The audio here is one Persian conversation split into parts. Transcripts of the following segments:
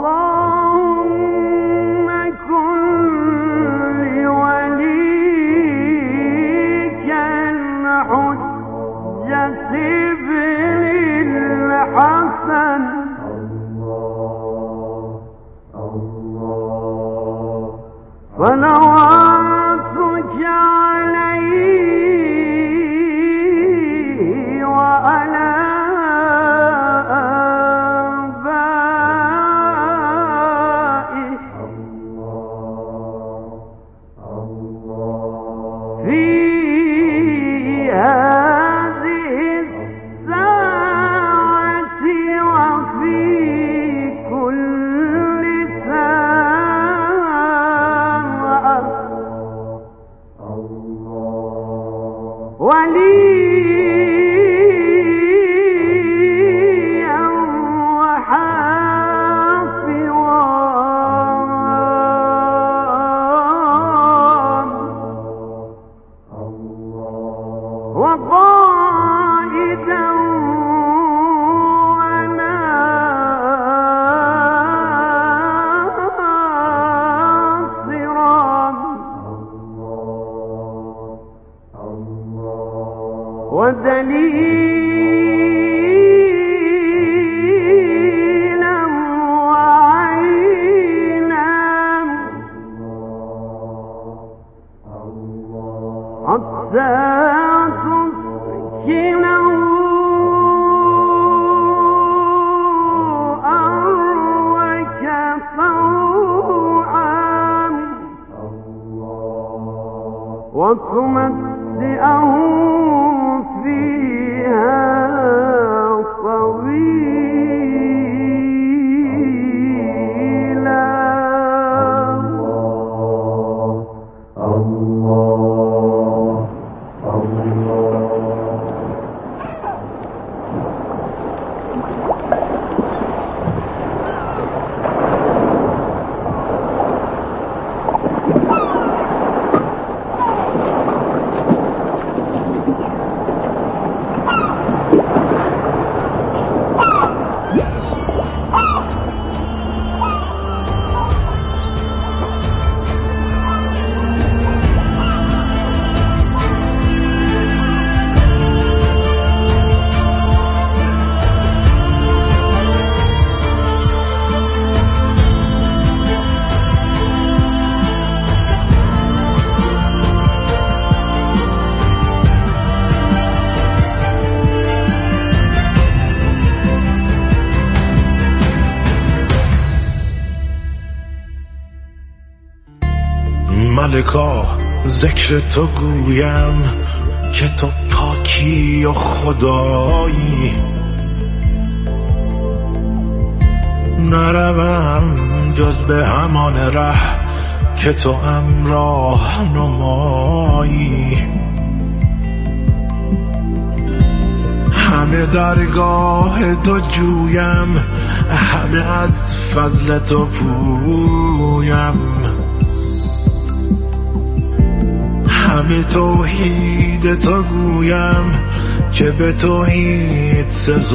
ملکا ذکر تو گویم که تو پاکی و خدایی، نروم جز به همان ره که تو راه نمایی. همه درگاه تو جویم، همه از فضل تو پویم، همه توحید تو گویم که به توحید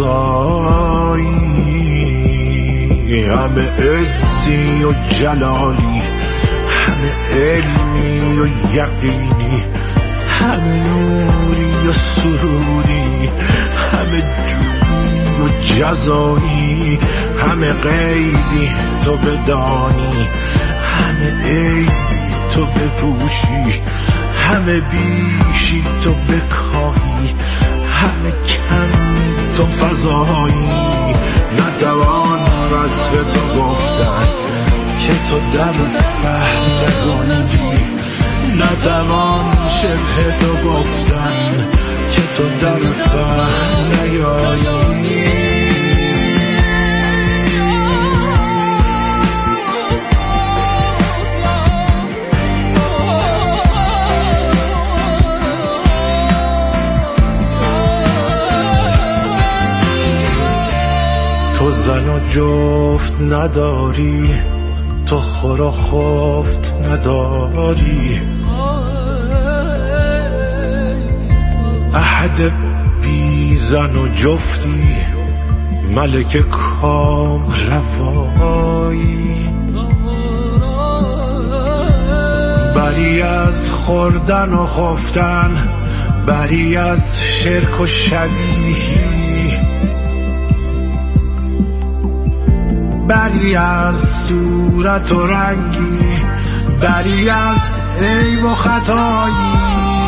سزایی. همه عزی و جلالی، همه علمی و یقینی، همه نوری و سروری، همه جودی و جزایی، همه غیبی تو بدانی، همه عیبی تو بپوشی، همه بیشی تو بکاهی، همه کمی تو فضایی. نتوان وصف تو گفتن که تو در فهم نگنجی، نتوان شبه تو گفتن که تو در فهم نیایی. تو زن و جفت نداری، تو خور و خفت نداری، احد بی زن و جفتی، ملک کام روایی. بری از خوردن و خفتن، بری از شرک و شبیهی، بری از صورت و رنگی، بری از عیب و خطایی.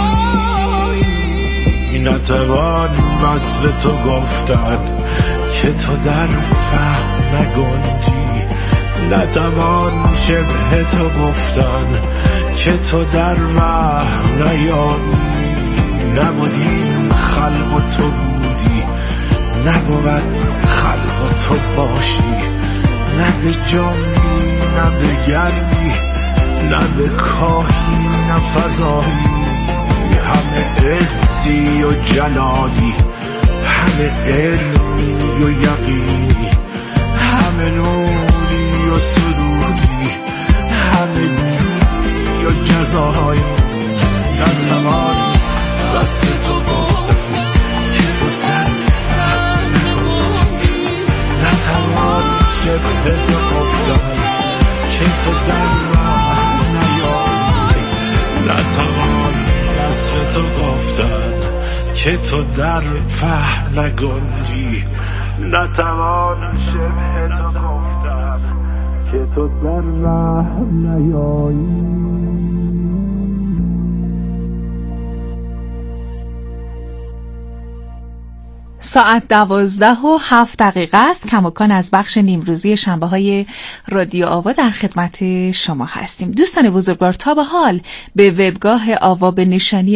نتوان وصف تو گفتن که تو در فهم نگنجی، نتوان شبه تو گفتن که تو در وهم نیایی. نبودیم خلق و تو بودی، نبود خلق و تو باشی، نه به جنبی نه به گردی، نه به کاهی نه فضایی. همه عزی و جلالی، همه علمی و یقینی، همه نوری و سروری، همه جودی و جزایی. نتوان وصف تو گفتن که تو در فهم نگنجی، نتوان شبه تو گفتن که تو در راه نیایی. نتوان وصف تو گفتن که تو در فهم نگنجی، نتوان شبه تو گفتن که تو در راه نیایی. ساعت 12:07 است. کماکان از بخش نیمروزی شنبه های رادیو آوا در خدمت شما هستیم. دوستان بزرگوار، تا به حال به وبگاه آوا به نشانی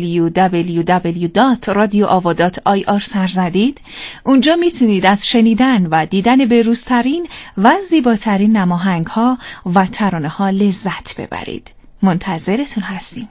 www.radioava.ir سر زدید؟ اونجا میتونید از شنیدن و دیدن به‌روزترین و زیباترین نماهنگ ها و ترانه ها لذت ببرید. منتظرتون هستیم.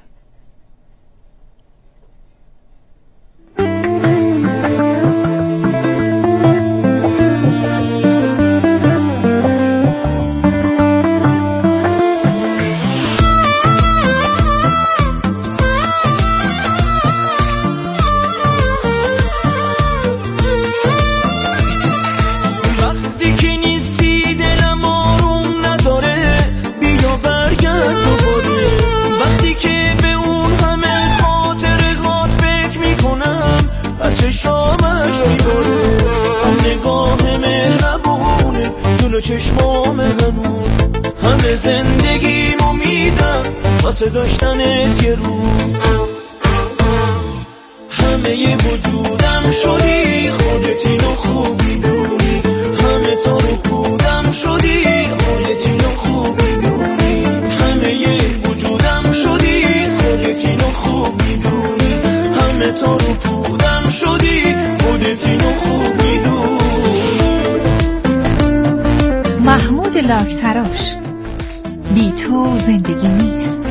چشمام هنوز همه زندگیمو میدم واسه داشتنت یه روز. همه ی وجودم شدی، خودت اینو خوب میدونی، همه تو رو کودم شدی، خودت اینو خوب میدونی. همه ی وجودم شدی، خودت اینو خوب میدونی، همه تو رو کودم شدی، خودت اینو خوب میدونی. محمود لاکتراش، بی تو زندگی نیست.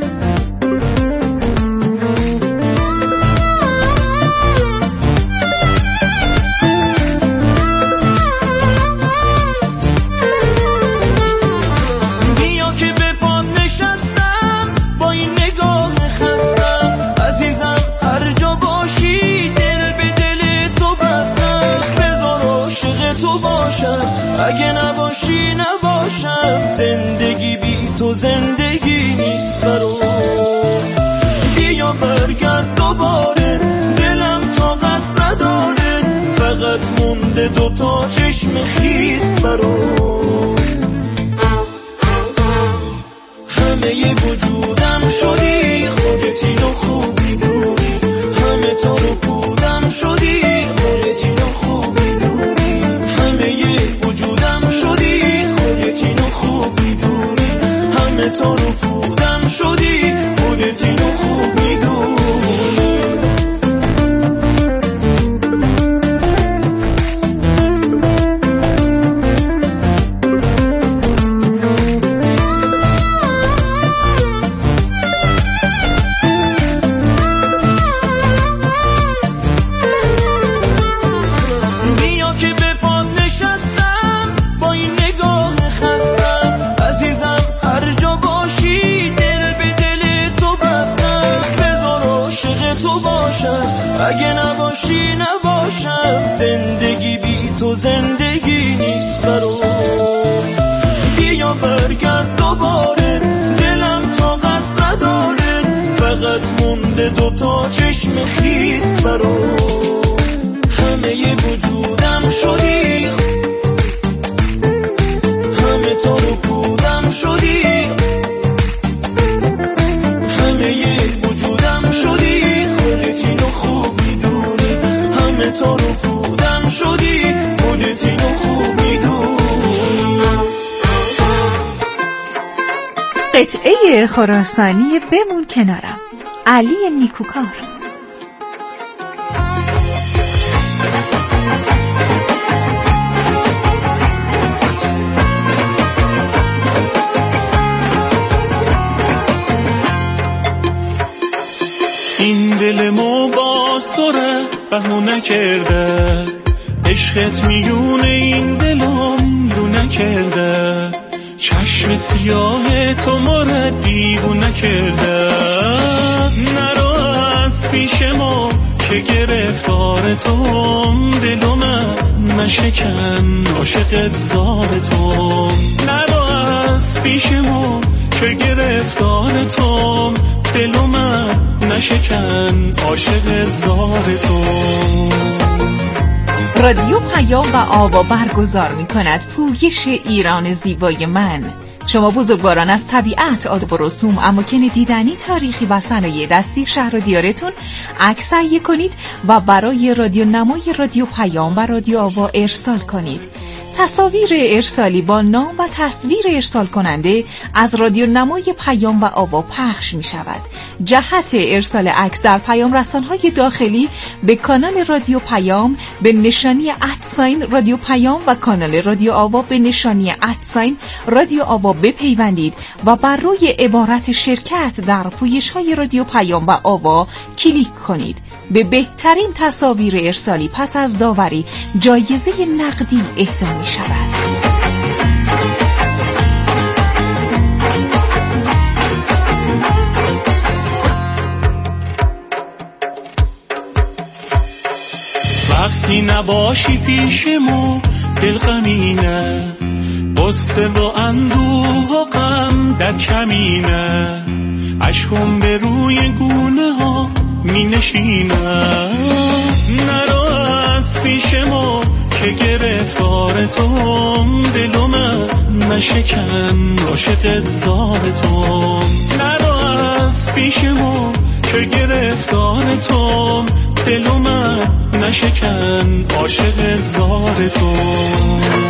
بیا که به پاد نشستم با این نگاه خستم، عزیزم هر جا باشی دل به دل تو بستم، بذار عاشق تو باشم، اگه نباشی نباشم، زندگی بی تو زندگی نیست برام. بیا برگرد دوباره، دلم طاقت نداره، فقط مونده دوتا چشم خیس برام. همه ی وجودم شدی، خودت اینو خوب میدونی، همه تو رو کودم شدی، خودت اینو خوب میدونی. همه ی وجودم شدی، خودت اینو خوب میدونی، همه تو رو کودم شدی، خودت اینو خوب میدونی. اگه نباشی نباشم، زندگی بی تو زندگی نیست برام. بیا برگرد دوباره، دلم طاقت مثل دوتا چشم خیس برو همه وجودم شدی همه تو رو بودم شدی همه وجودم شدی خودت اینو خوب میدونی همه تو رو بودم شدی خودت اینو خوب میدونی. قطعه خراسانی بمون کنارم، علی نیکوکار. این دل مو باز تو را بهونه کرده عشقت میونه این دلم دونه کرده چشم سیاه تو مرا دیوونه کرده نرو از پیش ما که گرفتار توم دلم نشکن عاشق زار توم نرو از پیش ما که گرفتار توم دلم نشکن عاشق زار توم. رادیو پیام و آوا برگزار می کند پویش ایران زیبای من. شما بزرگواران از طبیعت، آداب و رسوم، اماکن دیدنی، تاریخی و صنایع دستی شهر و دیارتون عکس تهیه کنید و برای رادیو نمای رادیو پیام و رادیو آوا ارسال کنید. تصاویر ارسالی با نام و تصویر ارسال کننده از رادیو نمای پیام و آوا پخش می شود. جهت ارسال عکس در پیام رسانهای داخلی به کانال رادیو پیام به نشانی @ رادیو پیام و کانال رادیو آوا به نشانی @ رادیو آوا بپیوندید و بر روی عبارت شرکت در پویش‌های رادیو پیام و آوا کلیک کنید. به بهترین تصاویر ارسالی پس از داوری جایزه نقدی اهدا می شود. وقتی نباشی پیشمو دل غمینه غصه و اندوه و غم در کمینه اشکم به روی گونه ها می نشینه نرو از پیش ما که گرفتار توم دلم نشکن عاشق زار توم نرو از پیش ما که گرفتار توم دلم نشکن عاشق زار توم.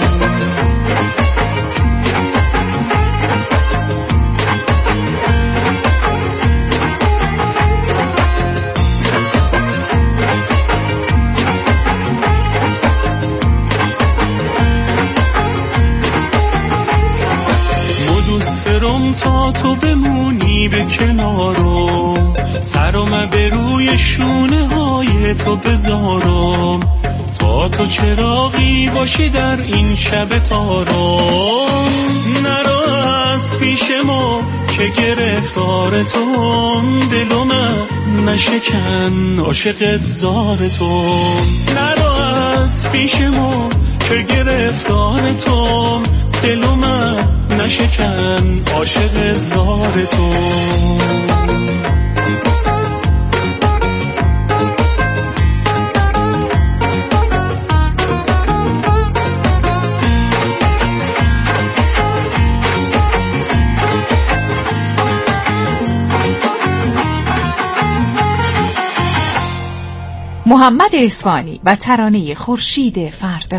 تا تو بمونی به کنارم سرم به روی شونه های تو بذارم تا تو چراغی باشی در این شب تارم نرو از پیش ما که گرفتار توم دلم نشکن عاشق زار توم نرو از پیش ما که گرفتار توم دلم نشکن عاشق زار توم. محمد اصفهانی و ترانه خورشید فردا.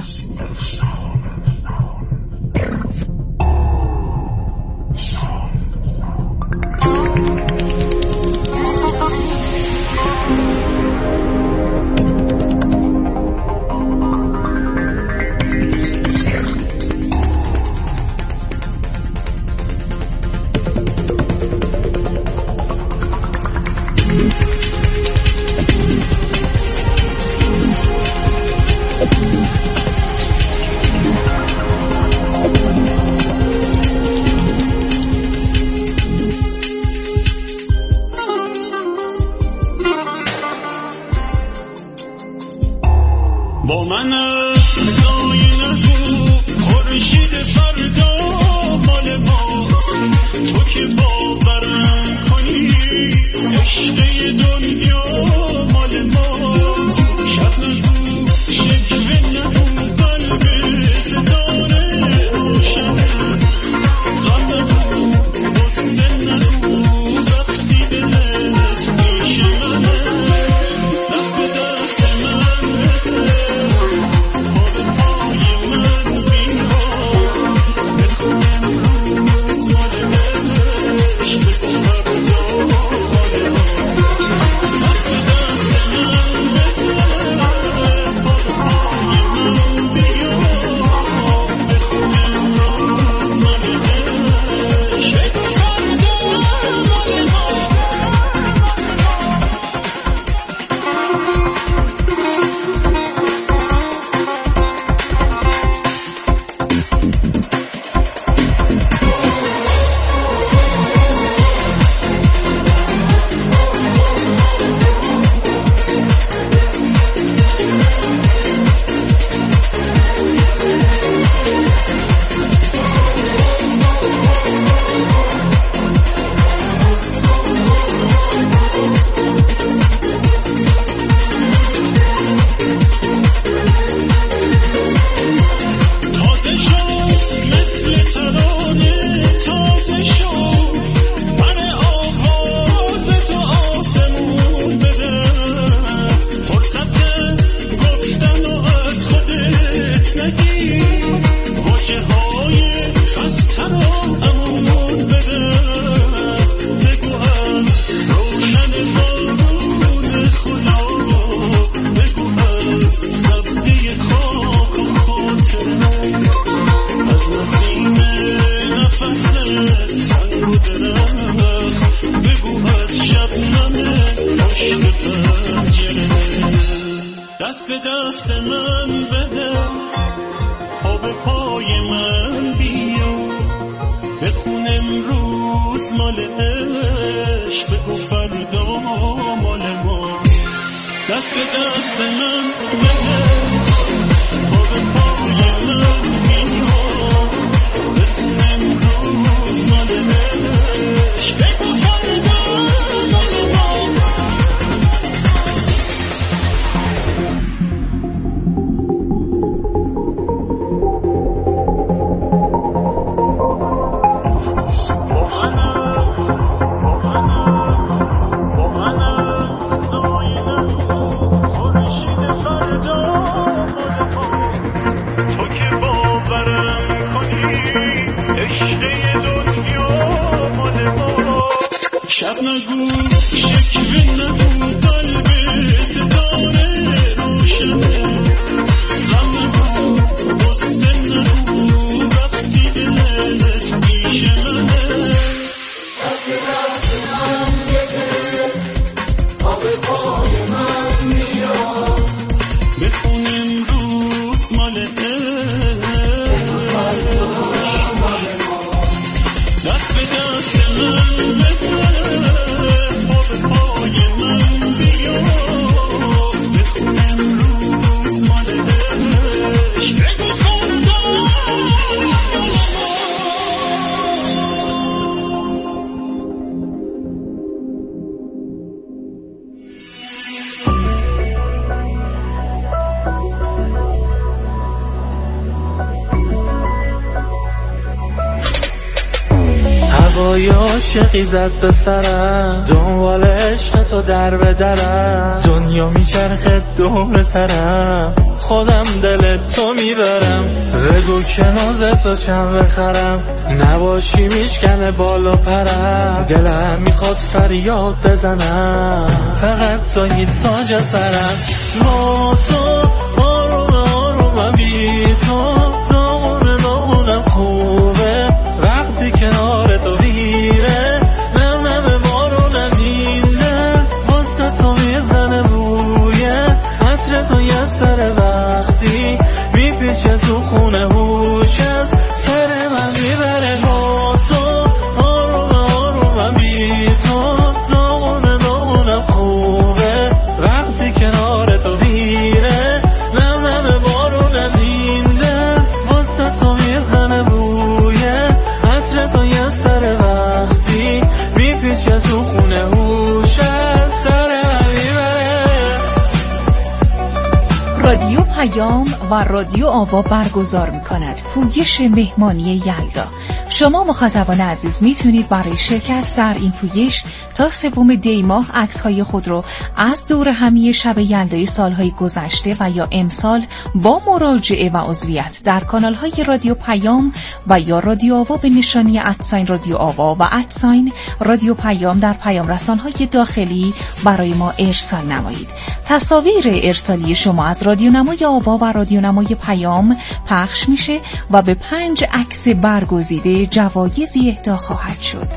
دست به دست من بده، پا به پای من بیا، بخون امروز مال عشق و فردا مال ما. دست به دست من بده، پا به پای من بیا، بخون امروز مال عشق و فردا مال ما. شب نگو شکوه نگو قلب ستاره روشنه، غم نگو غصه نگو وقتی دلت پیش منه. دست دست من بده، پا به پای من بیا، بخون امروز مال دست به دست من بده، پا به پای من بیا، بخون امروز مال عشق و فردا. هوای عاشقی زد به سرم، دنبال عشق تو در به درم، دنیا میچرخه دور سرم، خودم دل تو میبرم. بگو که ناز تو چند بخرم، نباشی میشکنه بالا پرم، دلم میخواد فریاد بزنم، فقط تو هیچ ساج سرم. با تو آروم آروم بی تو دامونه دامونم خوبه، وقتی کنار تو زیره نم نم بارونم دینه، واسه تو میزنه بویه عطر تو یه سر، وقتی میپیچه تو خونه هوش از سر من میبره. با تو آروم آروم بی تو دامونه دامونم خوبه، وقتی کنار تو زیره نم نم بارونم دینه، واسه تو میزنه بویه عطر تو یه سر، وقتی میپیچه تو خونه هوش از سر من میبره. رادیو پیام و رادیو آوا برگزار می‌کند پویش مهمانی یلدا. شما مخاطبان عزیز میتونید برای شرکت در این پویش تا 3 دی ماه عکس‌های خود رو از دور همی شب یلدای سالهای گذشته و یا امسال با مراجعه و عضویت در کانال‌های رادیو پیام و یا رادیو آوا به نشانی @رادیو آوا و رادیو پیام در پیام رسان‌های داخلی برای ما ارسال نمایید. تصاویر ارسالی شما از رادیو نمای آوا و رادیو نمای پیام پخش میشه و به 5 عکس برگزیده جوایزی اهدا خواهد شد.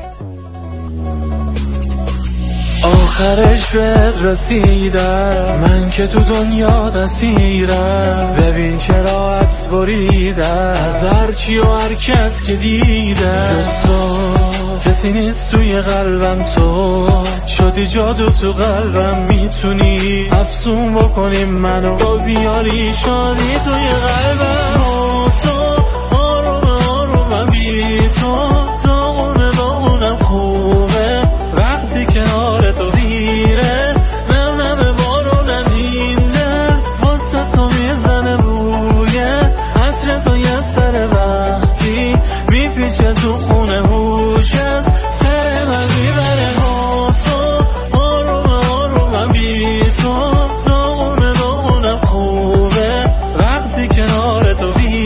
آخرش به رسیدم، من که تو دنیا دستیرم، ببین چرا عطس بریدم از هرچی و هر کس که دیدم، جز تو کسی نیست توی قلبم، تو شدی جادو تو قلبم، میتونی افسون بکنی منو یا بیاری شادی توی قلبم. با تو آروم آروم بی تو دامونه دامونم خوبه، وقتی کنار تو زیره نم نم بارونم دینه، واسه تو میزنه بویه عطر تو یه سر، وقتی میپیچه تو خونه هوش از سر من میبره. با تو آروم آروم بی تو دامونه دامونم خوبه، وقتی کنار تو زیره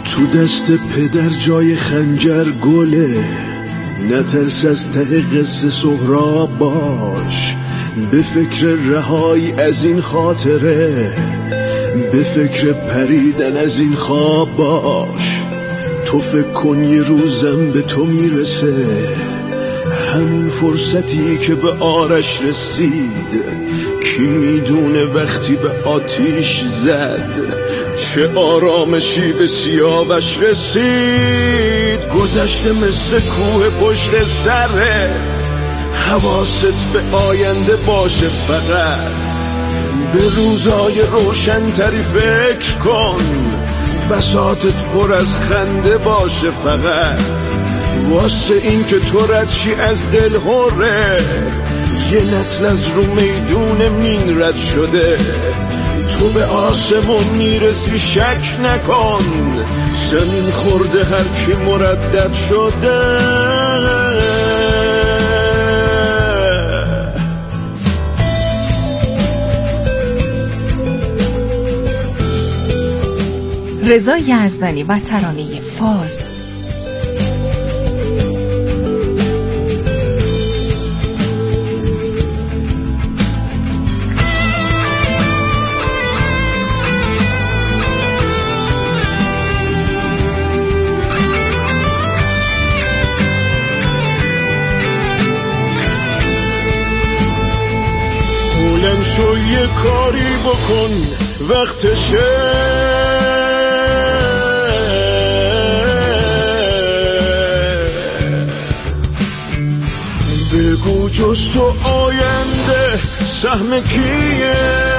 تو دست پدر جای خنجر گله، نترس از ته قصه سهراب باش. به فکر رهایی از این خاطره، به فکر پریدن از این خواب باش. تو فکر کن یه روزم به تو میرسه، همون فرصتی که به آرش رسید. کی میدونه وقتی به آتیش زد چه آرامشی به سیاوش رسید. گذشته مثل کوه پشت سرت، حواست به آینده باشه فقط. به روزای روشن‌تری فکر کن، بساطت پر از خنده باشه فقط. واسه این که تو ردشی از دل هره، یه نسل از رو میدون مین رد شده. تو به آسمون میرسی شک نکن، زمین خورده هر کی مردد شده. رضا یزدانی و ترانه فاز. بلند شو یه کاری بکن وقتشه، بگو جز تو آینده سهم کیه.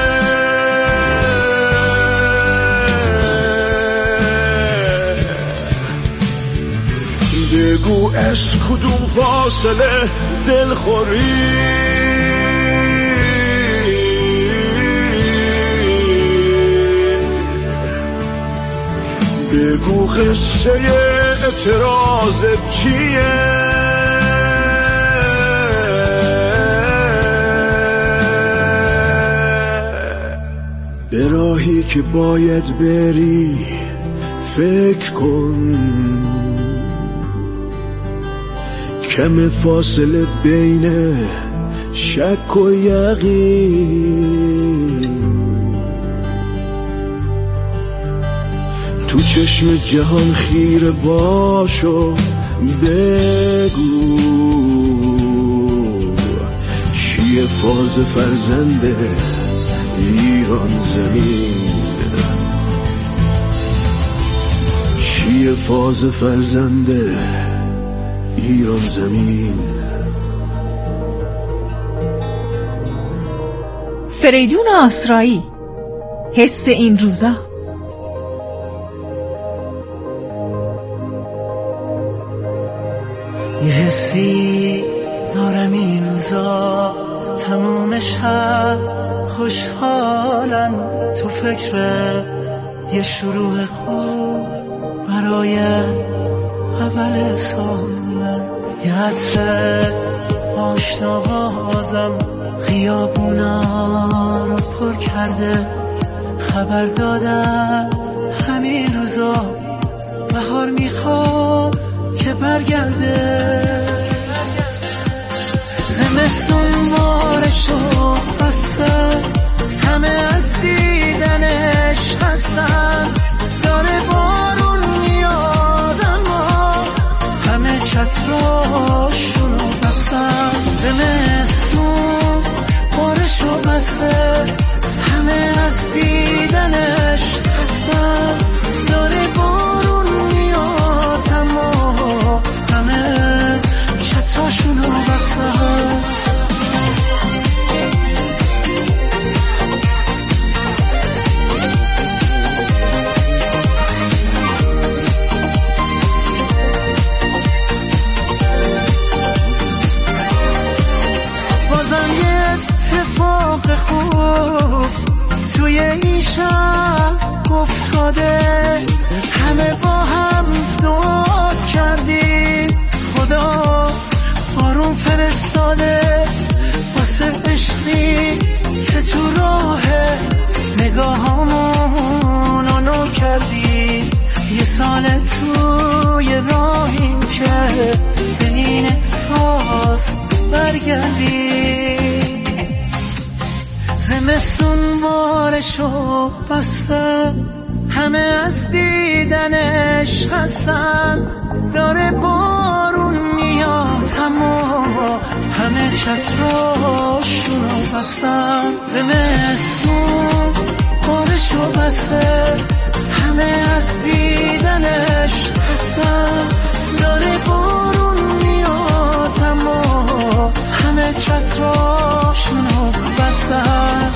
بگو از کدوم فاصله دلخوری. بگو قصه اعتراض چیه. به راهی که باید بری فکر کن، کم فاصله بین شک و یقین. تو چشم جهان خیره باش و بگو چیه فاز فرزند ایران زمین، چیه فاز فرزند ایران زمین. فریدون آسرایی، حس این روزا. یه حسی دارم این روزا، تمام شب خوشحالم، تو فکر یه شروع خوب برای اول سالم. یه عطر آشنا بازم خیابونا رو پر کرده، خبر دادن همین روزا بهار میخواد که برگرده. زمستون بارشو بسته، همه از دیدنش هستن. داره بارون میاد اما همه چتراشونو بستن. زمستون بارشو بسته، همه از دیدنش هستن. داره بارون میاد اما همه چتراشونو بستن. بازم یه اتفاق خوب توی این شب افتاده، همه با هم دعا کردیم خدا بارون فرستاده. واسه عشقی که تو راه نگاهامون نو کردی، یه سال توی راهیم که به این احساس برگردی. زمستون بارشو بسته، همه از دیدنش خستن، داره بارون میاد اما همه چتراشونو بستن. زمستون بارشو بسته، همه از دیدنش خستن، داره بارون میاد اما همه چتراشونو بستن.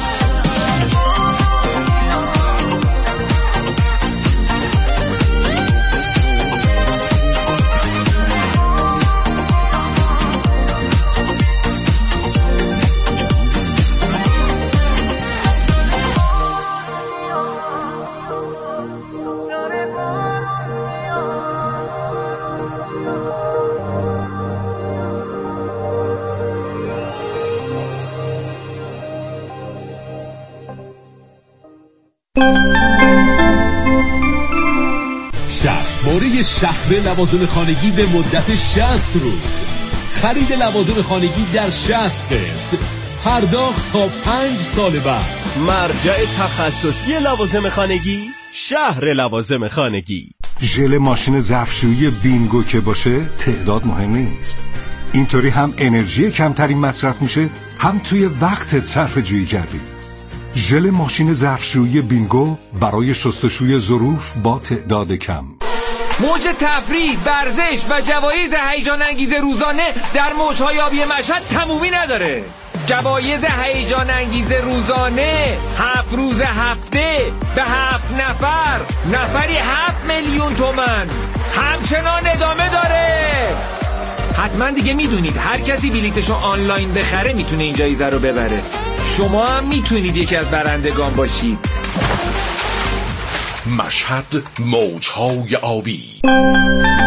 شست‌باره شهر لوازم خانگی به مدت 60 روز. خرید لوازم خانگی در 60 قسط، پرداخت تا 5 سال بعد. مرجع تخصصی لوازم خانگی، شهر لوازم خانگی. ژل ماشین ظرفشویی بینگو که باشه تعداد مهم نیست. اینطوری هم انرژی کمتری مصرف میشه، هم توی وقتت صرفه جویی کردی. ژل ماشین ظرفشویی بینگو برای شستشوی ظروف با تعداد کم. موج تفریح، ورزش و جوایز هیجان انگیز روزانه در موج‌های آبی مشهد تمومی نداره. جوایز هیجان انگیز روزانه 7 روز هفته به 7 نفر، نفری 7 میلیون تومان همچنان ادامه داره. حتما دیگه میدونید هر کسی بلیتشو آنلاین بخره میتونه این جایزه رو ببره. شما هم میتونید یکی از برندگان باشید. مشهد موج‌های آبی.